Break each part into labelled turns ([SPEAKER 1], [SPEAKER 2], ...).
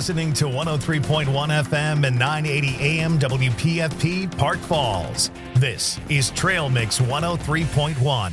[SPEAKER 1] listening to 103.1 FM and 980 AM WPFP Park Falls. This is Trail Mix 103.1.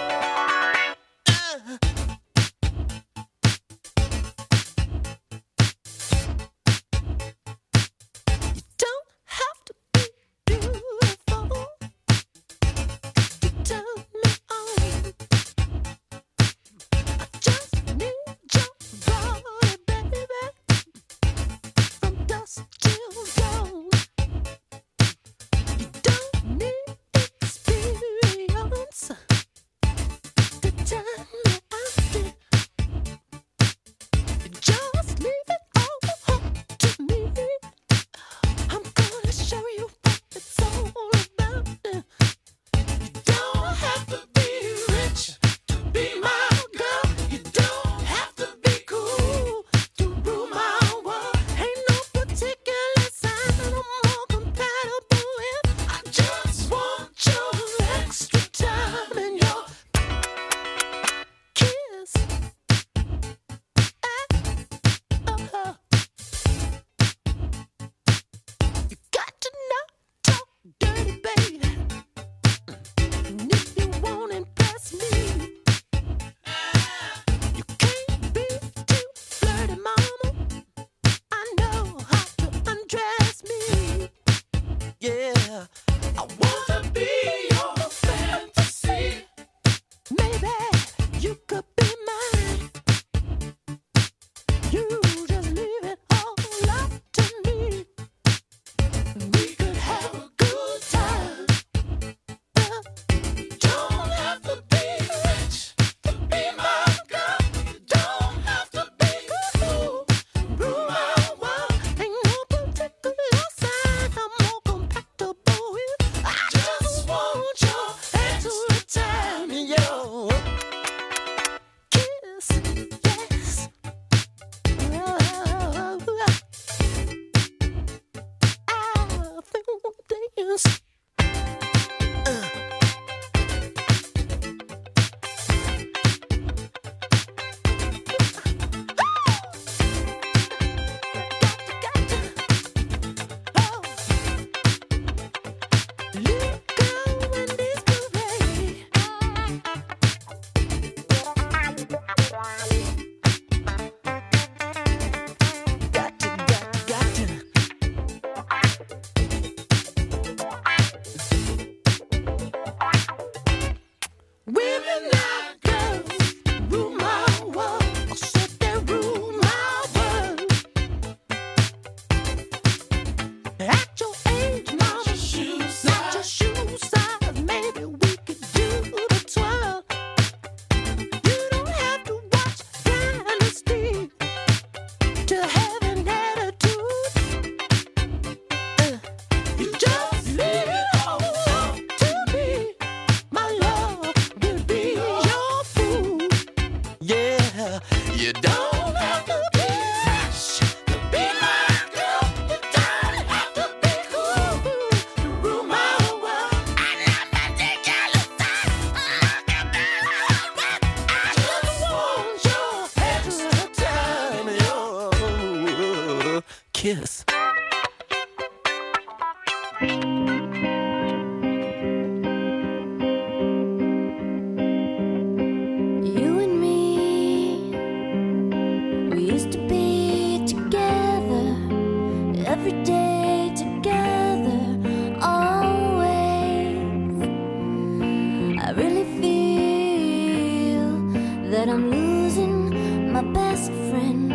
[SPEAKER 2] Kiss.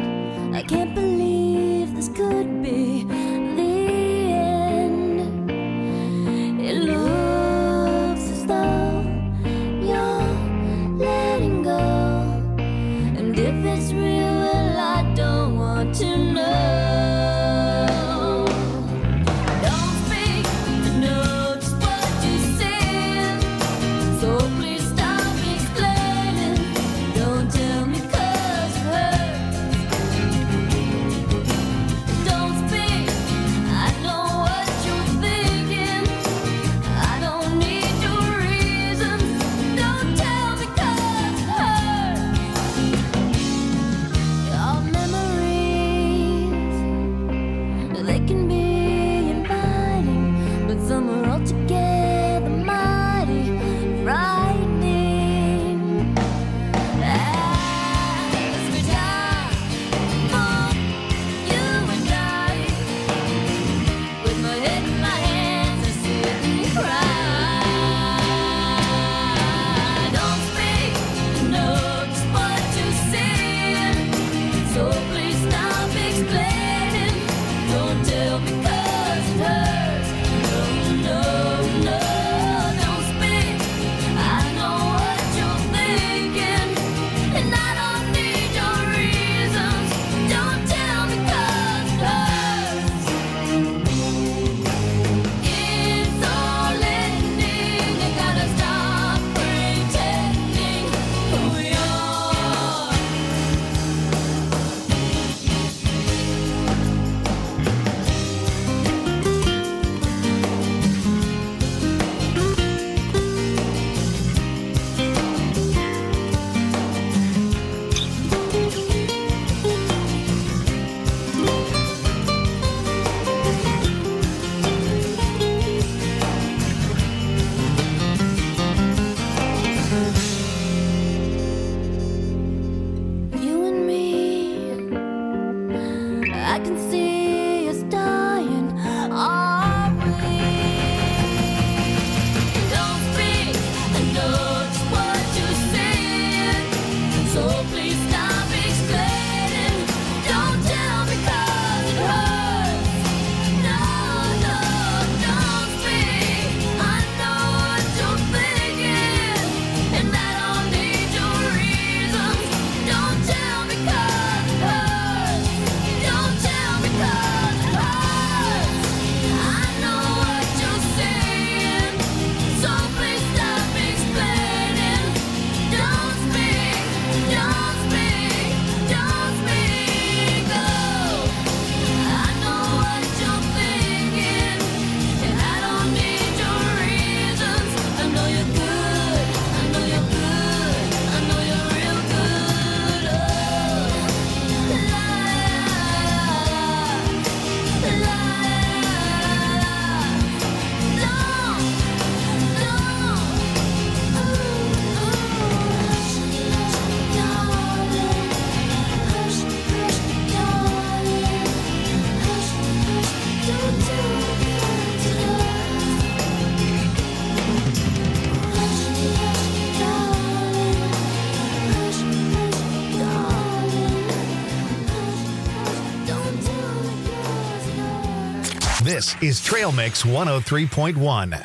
[SPEAKER 3] I can't believe this could be the end.
[SPEAKER 1] This is Trail Mix 103.1.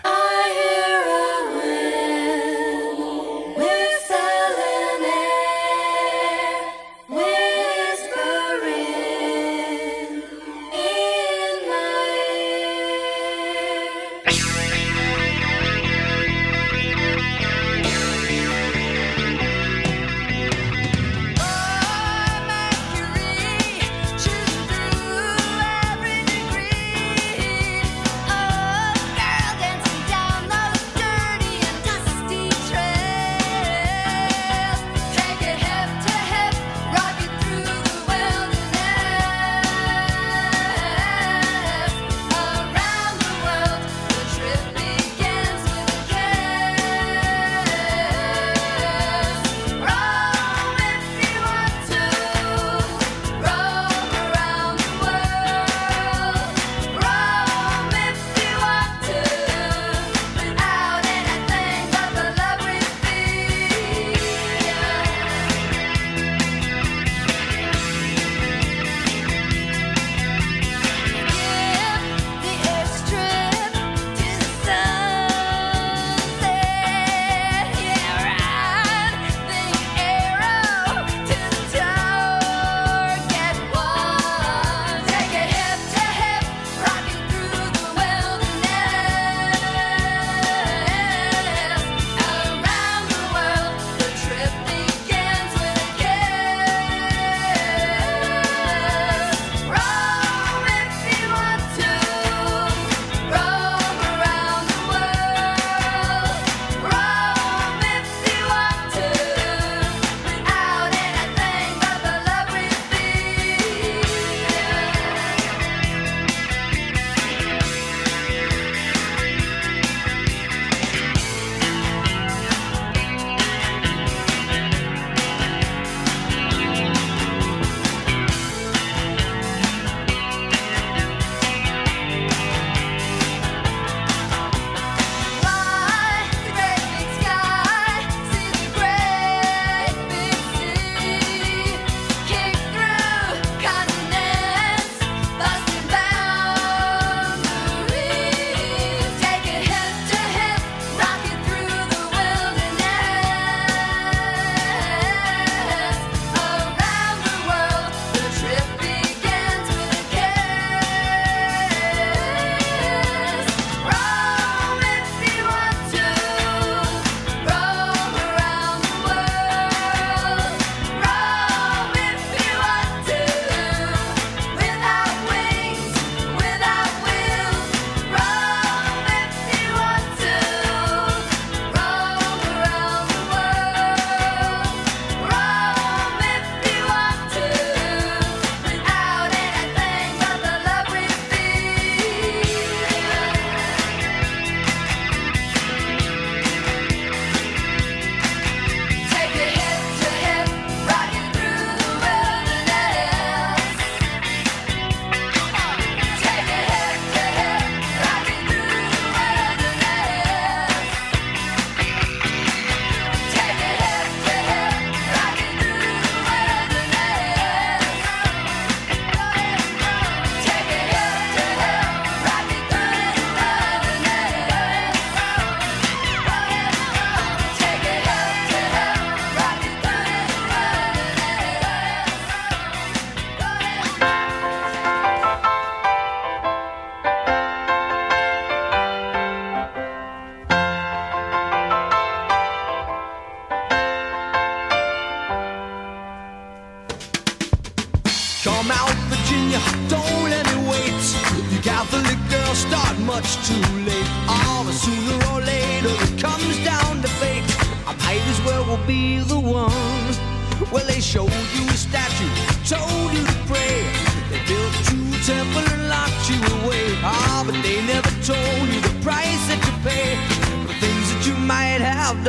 [SPEAKER 3] Come out, Virginia, don't let me wait. You Catholic girls start much too late. Oh, but sooner or later it comes down to fate. I might as well be the one. Well, they showed you a statue, told you to pray. They built you a temple and locked you away. Ah, but they never told you the price that you pay for things that you might have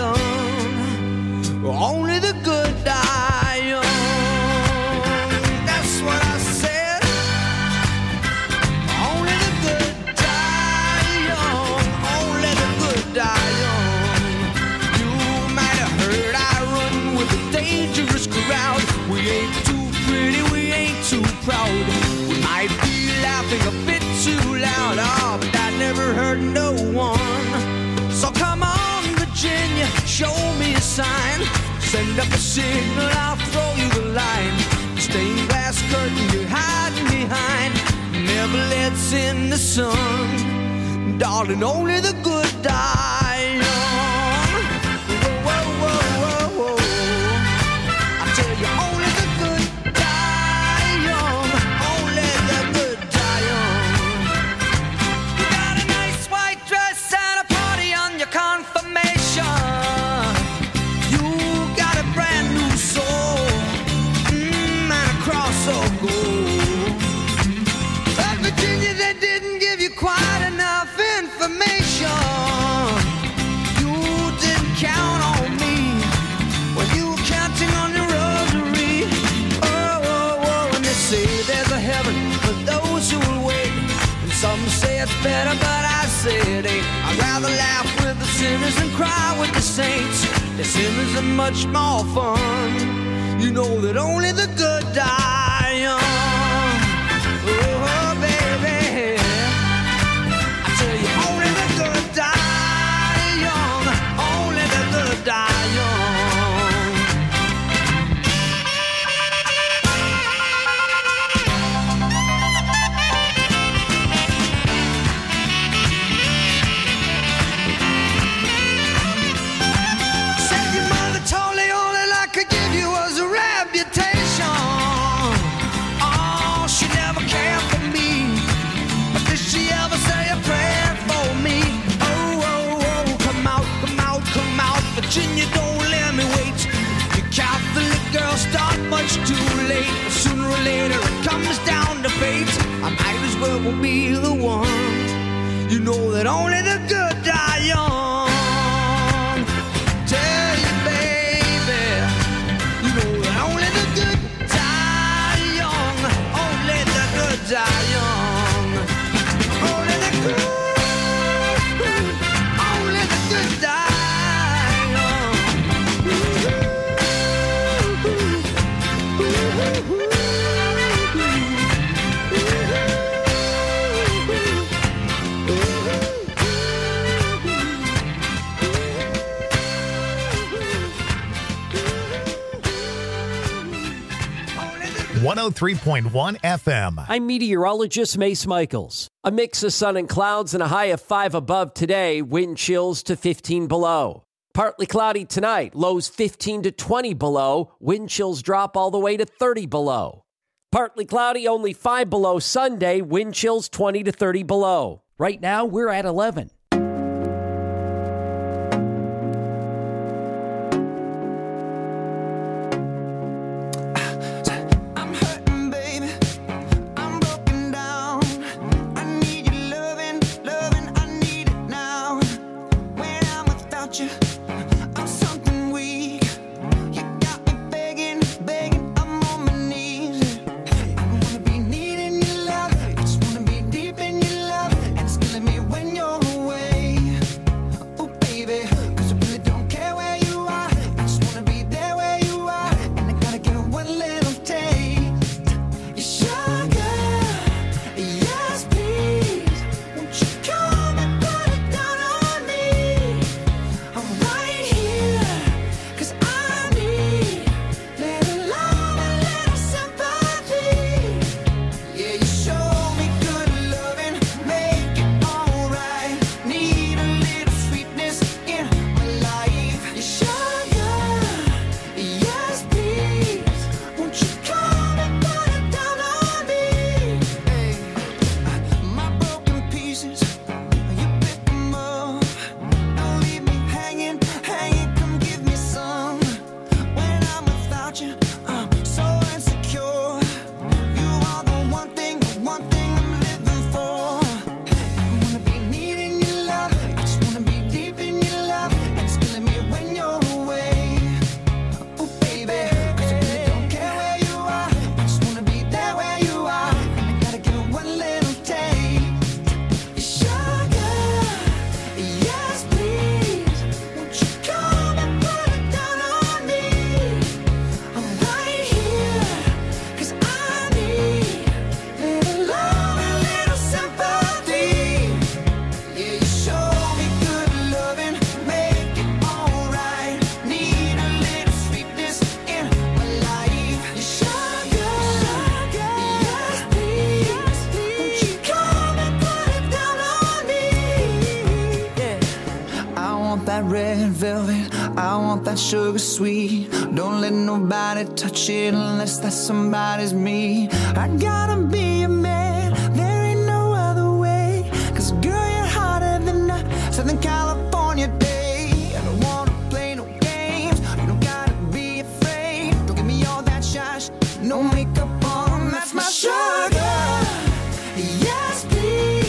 [SPEAKER 3] done. Only the good die young. That's what I said. Only the good die young. Only the good die young. You might have heard I run with a dangerous crowd. We ain't too pretty, we hurt no one. So come on, Virginia, show me a sign. Send up a signal, I'll throw you the line. Stained glass curtain you're hiding behind never lets in the sun. Darling, only the good die young. Whoa, whoa, whoa, whoa, whoa. I tell you, only the good die young. Only the good die young. You got a nice white dress and a party on your confirmation. You got a brand new soul, and a cross of gold. But Virginia, they didn't give you quite enough information. You didn't count on me when you were counting on your rosary. Oh, oh, oh, and they say there's a heaven for those who will wait. And some say it's better, but I say it ain't. I'd rather laugh with the sinners than cry with the saints. The sinners are much more fun. You know that only the good die young. Oh, baby, I tell you, only the good die young. Only the good die young. Said your mother told me all that I could give you was a reputation. Oh, she never cared for me. But did she ever say a prayer for me? Oh, oh, oh, come out, come out, come out. Virginia, don't let me wait. You Catholic girls start much too late. Sooner or later it comes down to fate. I might as well be the one. You know that only the good die young. Tell you, baby, you know that only the good die young. Only the good die young. Only the good, only the good die young. Only the
[SPEAKER 1] 103.1 FM.
[SPEAKER 4] I'm meteorologist Mace Michaels. A mix of sun and clouds and a high of 5 above today, wind chills to 15 below. Partly cloudy tonight, lows 15 to 20 below, wind chills drop all the way to 30 below. Partly cloudy, only 5 below Sunday, wind chills 20 to 30 below. Right now, we're at 11.
[SPEAKER 3] I'm hurting, baby. I'm broken down. I need your loving, loving. I need it now. When I'm without you, I'm something weak. You got me begging, begging. I'm on my knees. I don't wanna be needing your love. I just wanna be deep in your love. And it's killing me when you're away.
[SPEAKER 5] that red velvet, I want that sugar sweet. Don't let nobody touch it unless that somebody's me. I gotta be a man, there ain't no other way. Cause girl, you're hotter than a Southern California day. I don't wanna play no games, you don't gotta be afraid. Don't give me all that shy, no makeup on, that's my sugar. Yes, please.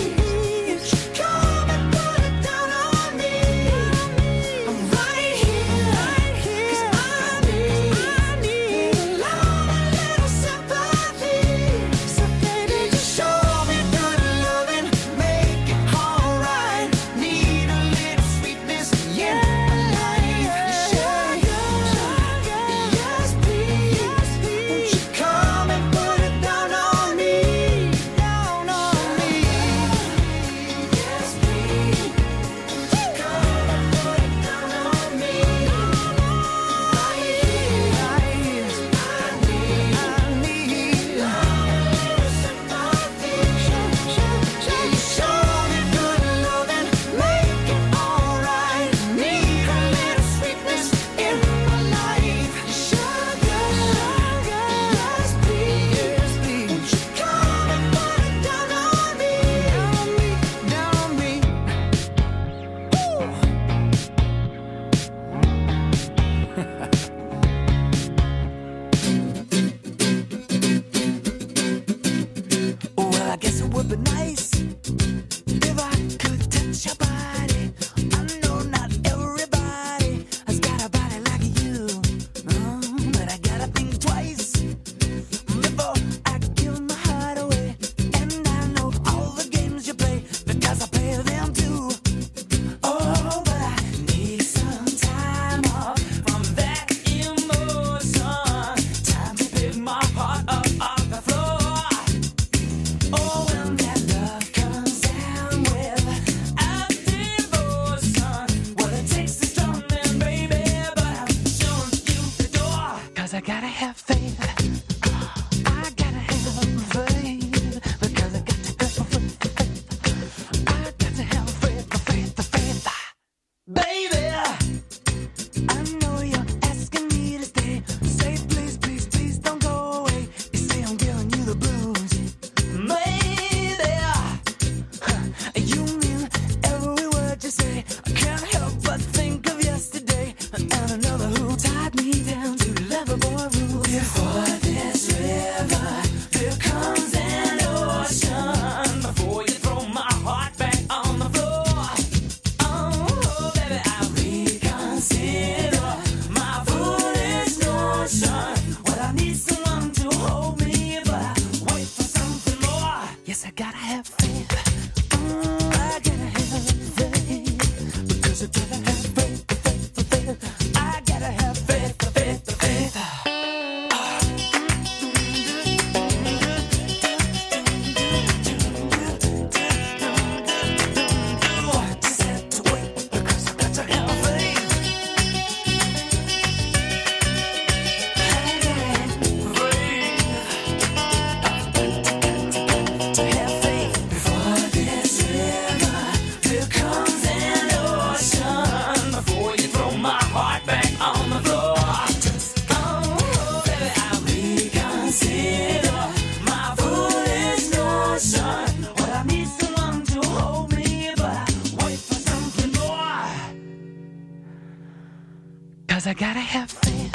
[SPEAKER 3] I gotta have faith.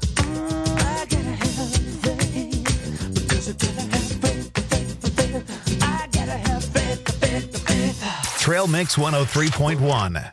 [SPEAKER 3] I gotta have faith. Because I gotta have faith. I gotta have faith.
[SPEAKER 1] Trail Mix 103.1.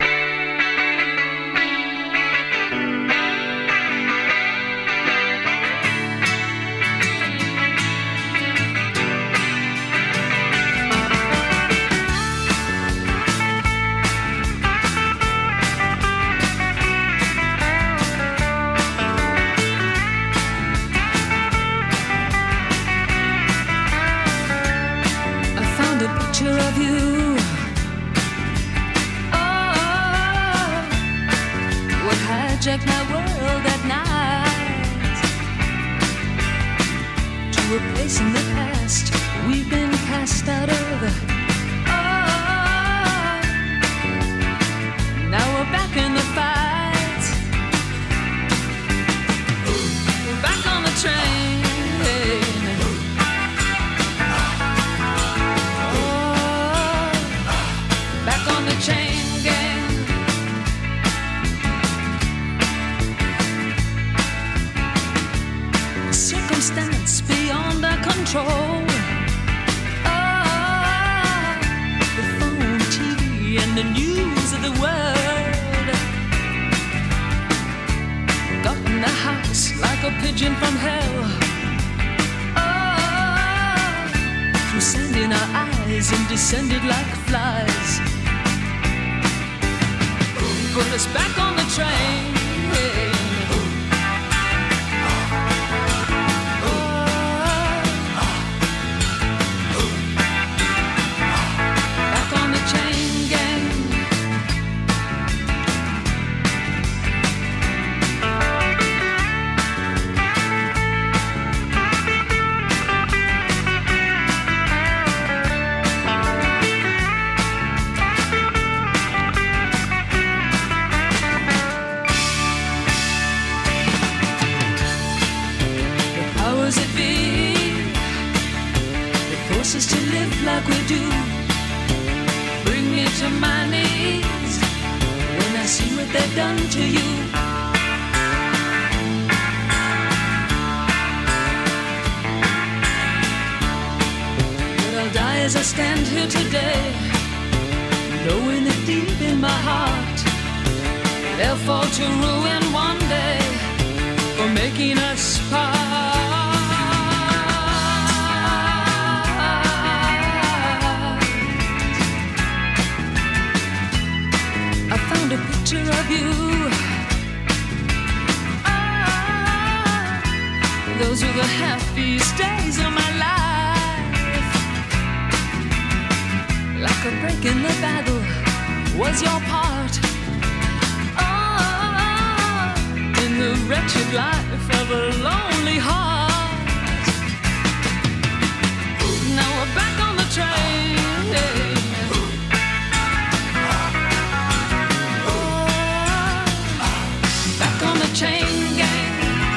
[SPEAKER 6] Hijack my world at night to a place in the past we've been cast out of. Oh, now we're back in the on the chain gang. Circumstance beyond our control. The phone, TV, and the news of the world got in the house like a pigeon from hell. Through sand in our eyes and descended like flies. Put us back on the train. Us to live like we do, bring me to my knees when I see what they've done to you. But I'll die as I stand here today, knowing that deep in my heart they'll fall to ruin one day for making us part. A picture of you. Those were the happiest days of my life. Like a break in the battle was your part. In the wretched life of a lonely heart. Now we're back on the train. Chain gang.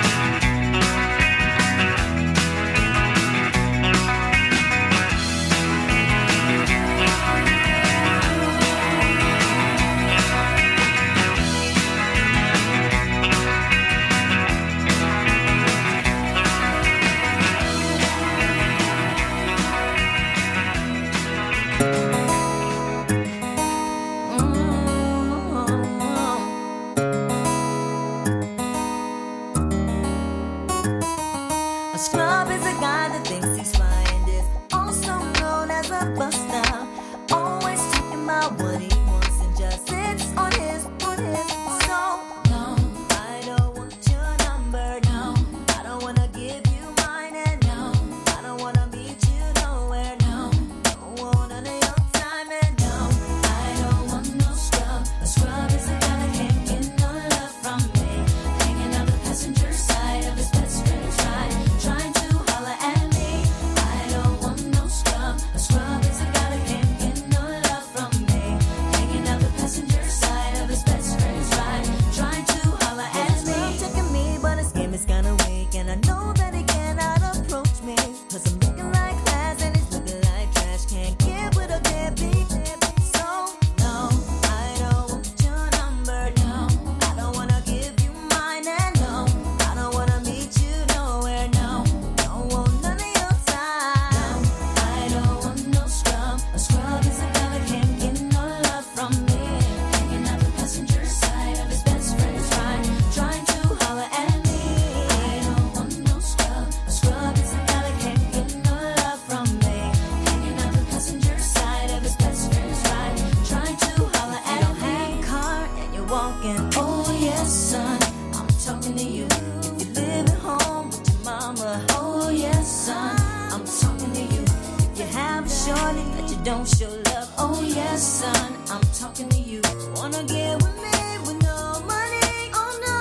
[SPEAKER 6] Don't show love, oh yes, son. I'm talking to you. Wanna get with me with no money? Oh no,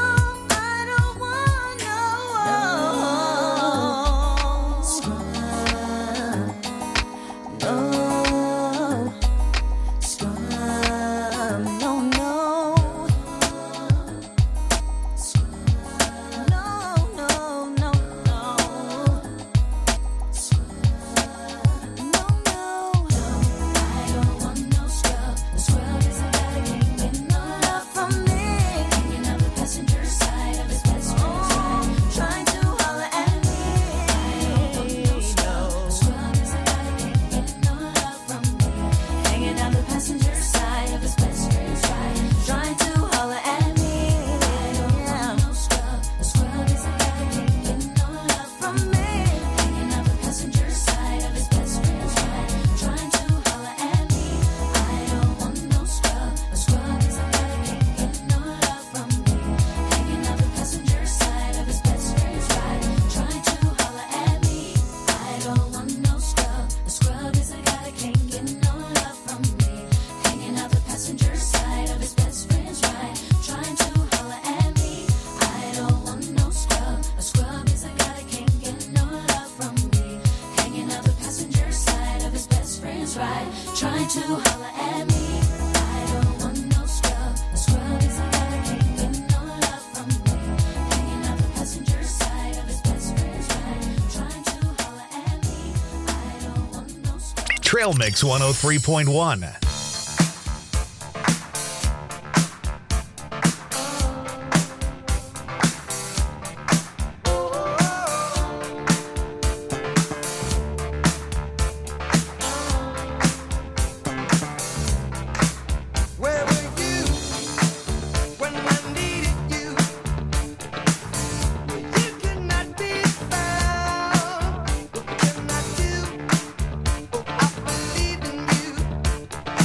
[SPEAKER 6] I don't want no scrub, no scrub, no scrub, no scrub.
[SPEAKER 1] Trail Mix 103.1.
[SPEAKER 3] I believe in you.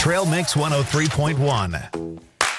[SPEAKER 1] Trail Mix 103.1.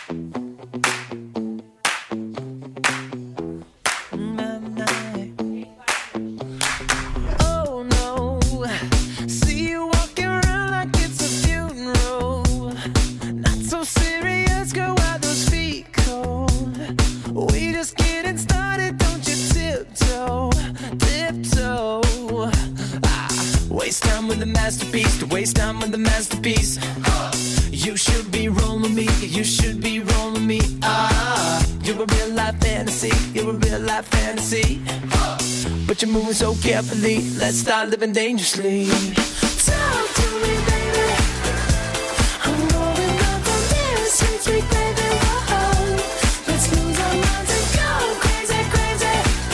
[SPEAKER 3] Waste time with the masterpiece. You should be rolling me. You should be rolling me. You're a real life fantasy. You're a real life fantasy. But you're moving so carefully. Let's start living dangerously. Talk to me, baby. I'm rolling up on this sweet, sweet baby. Whoa. Let's lose our minds and go crazy, crazy.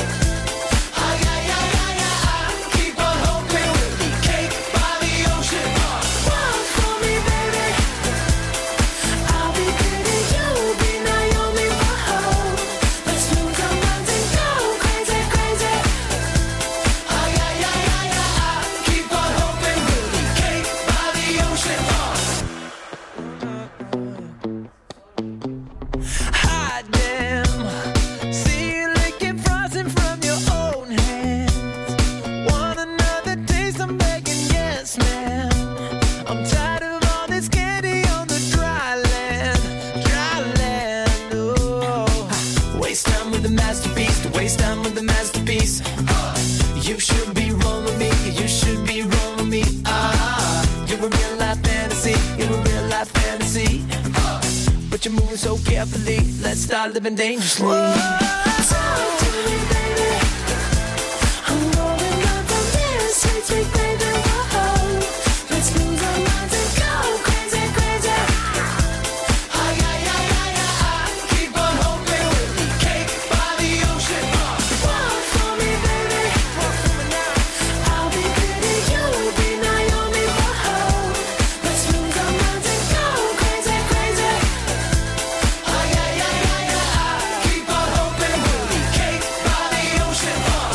[SPEAKER 3] Keep on hoping we'll be cake by the ocean. Walk for me, baby. I'll be pretty, you'll be Naomi. Whoa. Let's lose our minds and go crazy, crazy. Keep on hoping we'll be cake by the ocean. Hot damn. See you licking frosting from your own hands. Want another taste? I'm begging, yes, ma'am. I'm tired of all this candy on the dry land, dry land. Oh, waste time with the masterpiece. To waste time with the masterpiece. You should be rolling me. You should be rolling me. You're a real life fantasy. You're a real life fantasy. But you're moving so carefully. Let's start living dangerously. Talk to me, baby. I'm rolling up on this sweet, sweet baby. Whoa. Let's lose our minds and go crazy, crazy. Keep on hoping we'll be cake by the ocean. Walk for me, baby. Walk for me now. I'll be pretty, you'll be Naomi. Whoa. Let's lose our minds and go crazy, crazy. Keep on hoping we'll be cake by the ocean.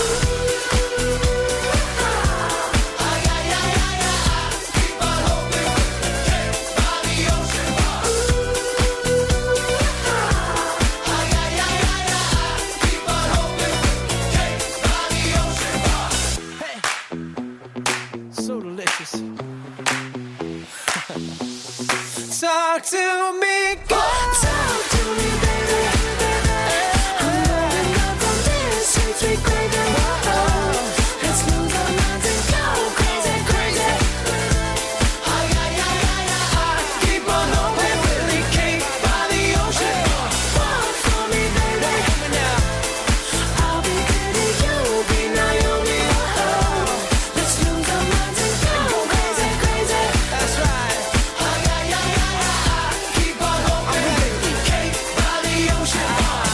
[SPEAKER 3] Keep on hoping we'll be cake by the ocean. Keep on hoping we'll be cake by the ocean. Hey, so delicious. Talk to me, girl. Talk to me, baby. I'm rolling up on this sweet, sweet baby. Whoa. Let's lose our minds and go crazy, crazy. Keep on hoping we'll be cake by the ocean. Walk for me, baby. I'll be pretty, you'll be Naomi. Whoa. Let's lose our minds and go crazy, crazy. That's right. Keep on hoping we'll be cake by the ocean.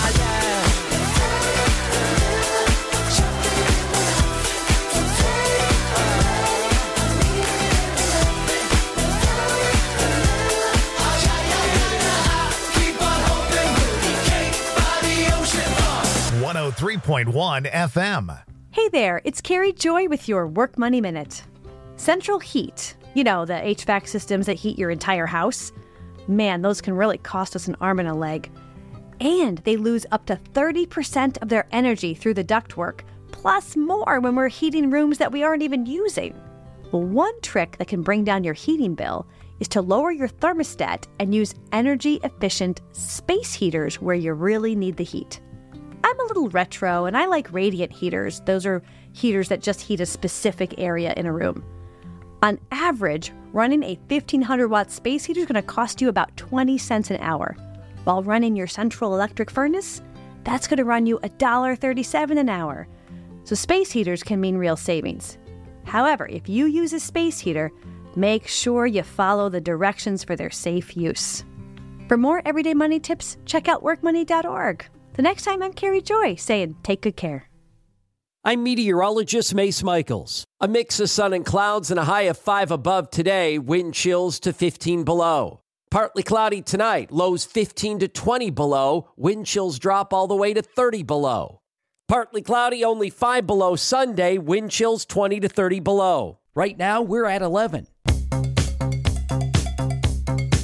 [SPEAKER 3] Keep on hoping we'll be cake by the ocean.
[SPEAKER 1] 103.1 FM.
[SPEAKER 7] Hey there, it's Carrie Joy with your Work Money Minute. Central heat, you know, the HVAC systems that heat your entire house. Man, those can really cost us an arm and a leg. And they lose up to 30% of their energy through the ductwork, plus more when we're heating rooms that we aren't even using. Well, one trick that can bring down your heating bill is to lower your thermostat and use energy-efficient space heaters where you really need the heat. I'm a little retro and I like radiant heaters. Those are heaters that just heat a specific area in a room. On average, running a 1500 watt space heater is going to cost you about 20 cents an hour. While running your central electric furnace, that's going to run you $1.37 an hour. So space heaters can mean real savings. However, if you use a space heater, make sure you follow the directions for their safe use. For more everyday money tips, check out workmoney.org. The next time, I'm Carrie Joy saying, take good care.
[SPEAKER 4] I'm meteorologist Mace Michaels. A mix of sun and clouds and a high of 5 above today, wind chills to 15 below. Partly cloudy tonight, lows 15 to 20 below, wind chills drop all the way to 30 below. Partly cloudy, only 5 below Sunday, wind chills 20 to 30 below. Right now, we're at 11.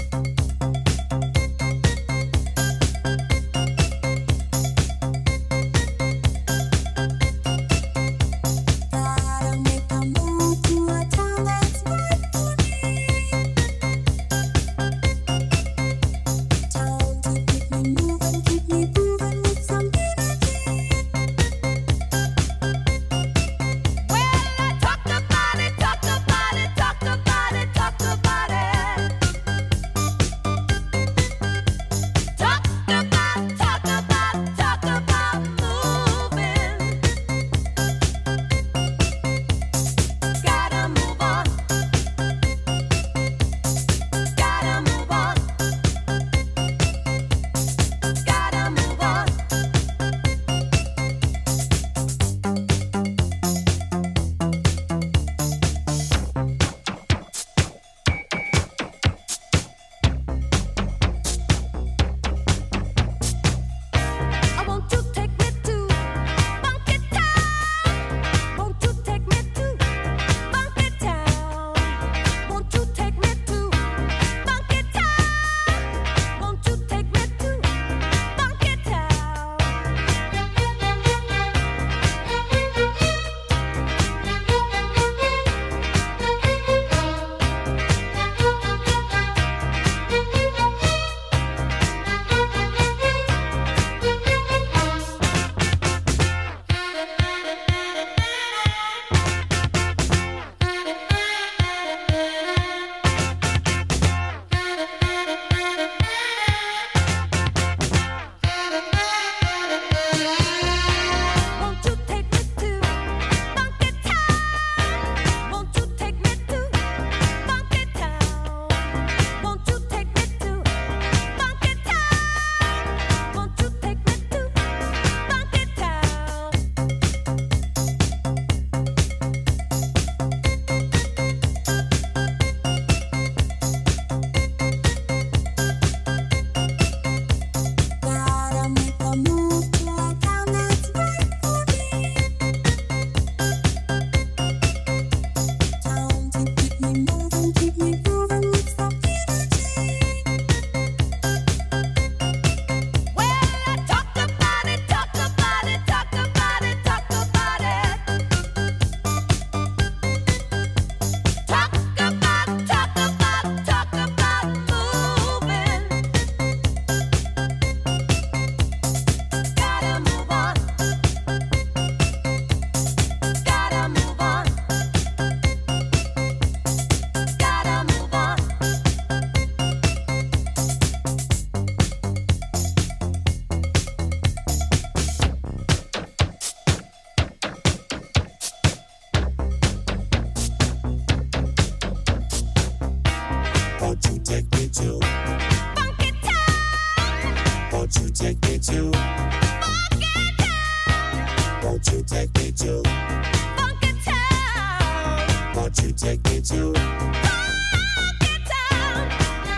[SPEAKER 8] me to Funky Town? Won't you take me to Funky Town? Won't you take me to Funky Town?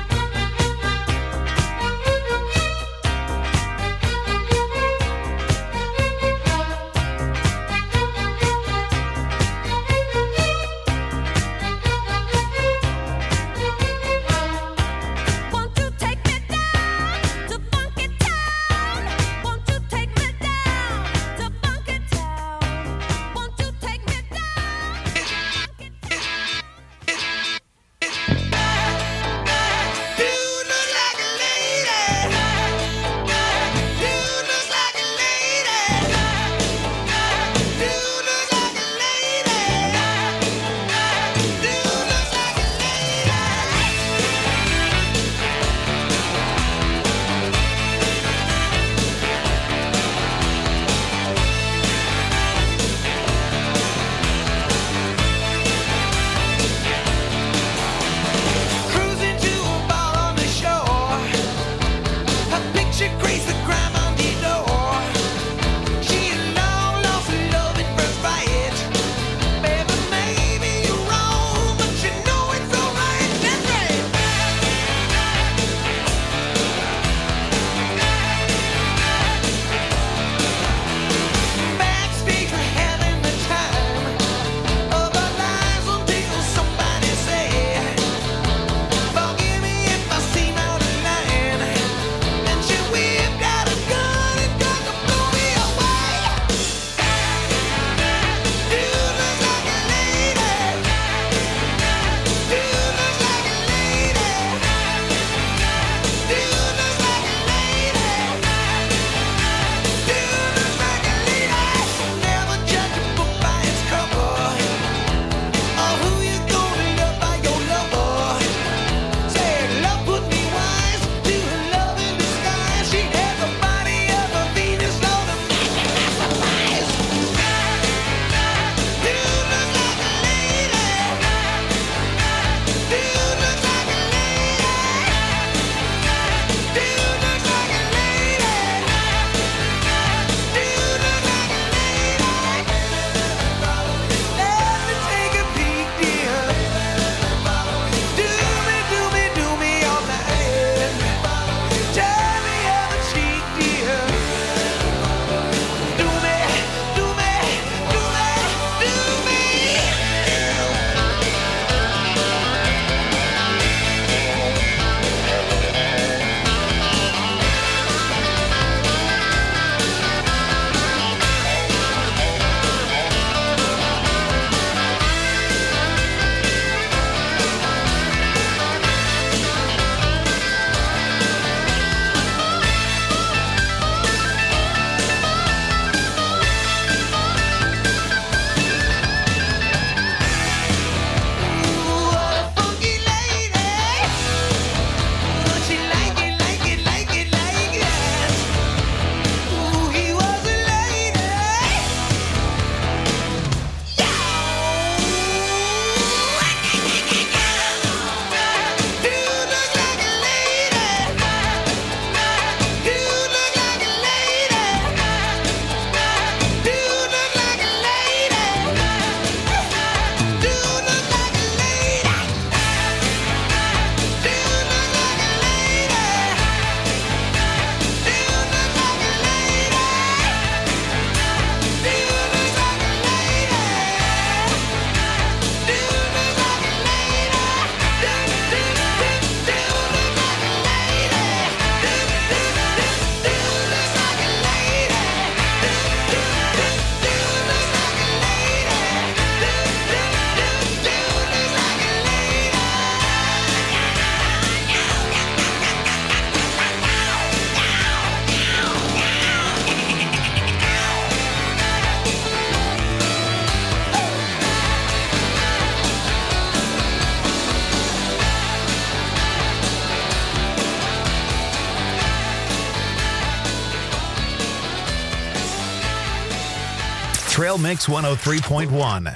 [SPEAKER 8] Won't you take me down to Funky Town? Won't you take me down to Funky Town? Won't you take me down?
[SPEAKER 1] Trail Mix 103.1.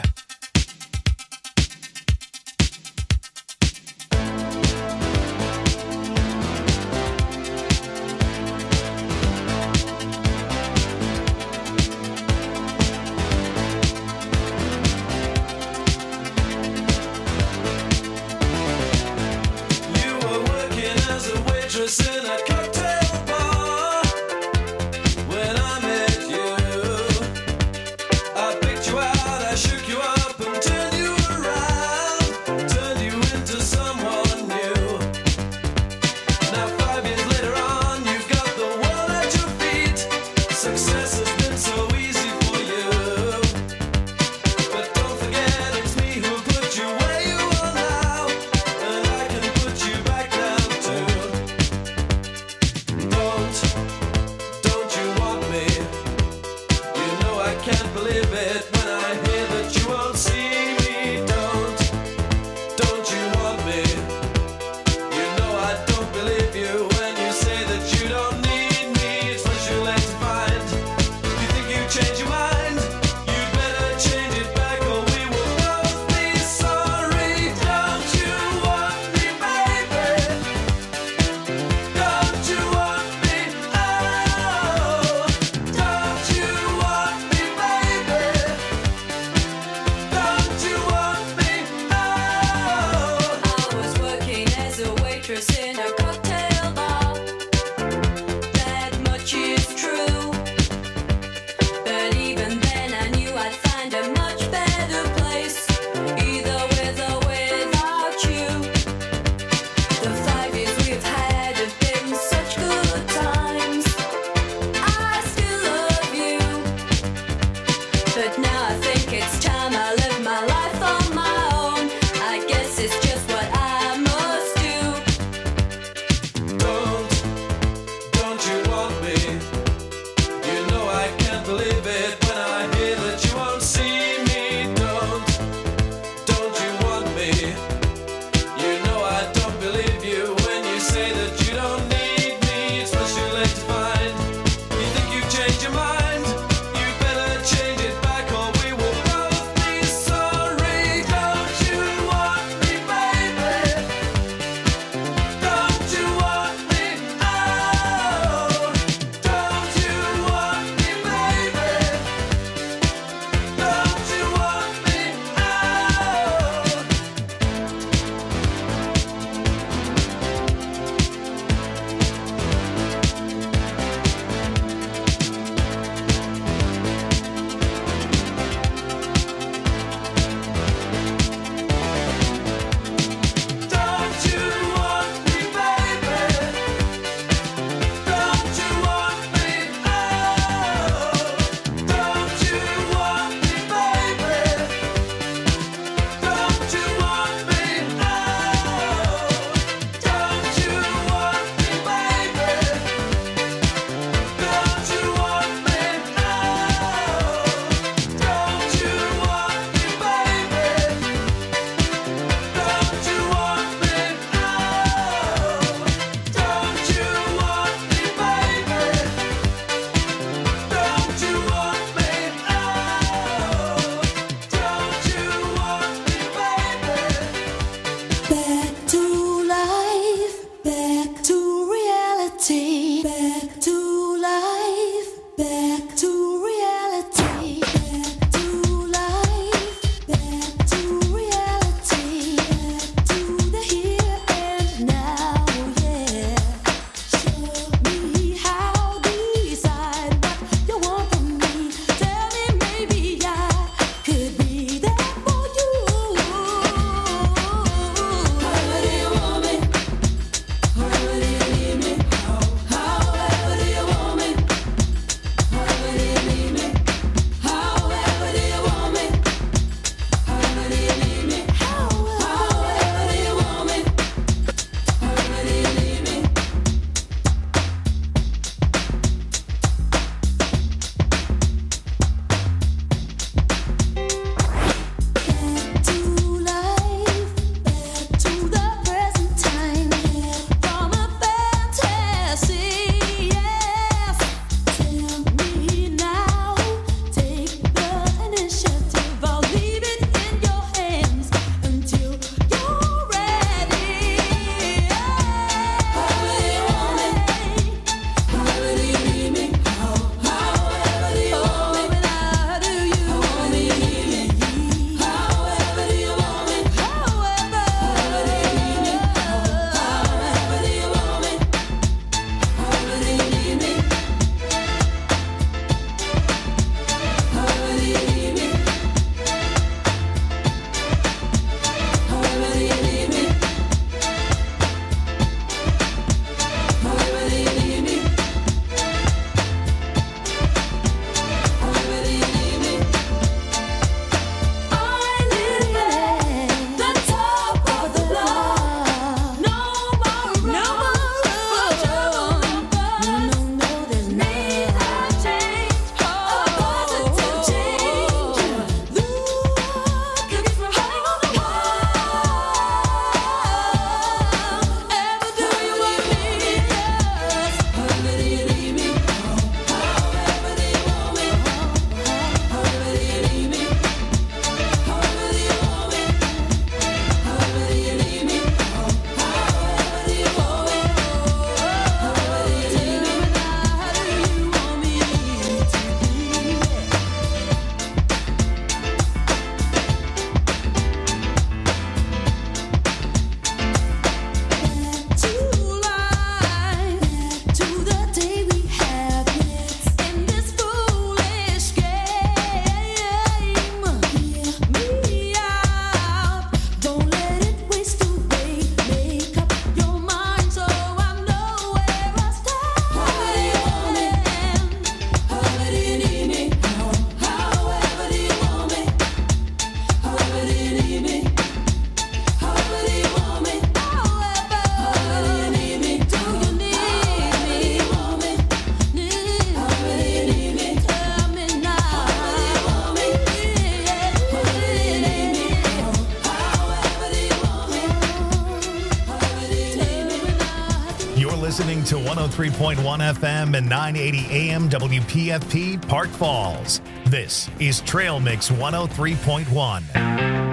[SPEAKER 1] listening to 103.1 FM and 980 AM WPFP Park Falls. This is Trail Mix 103.1.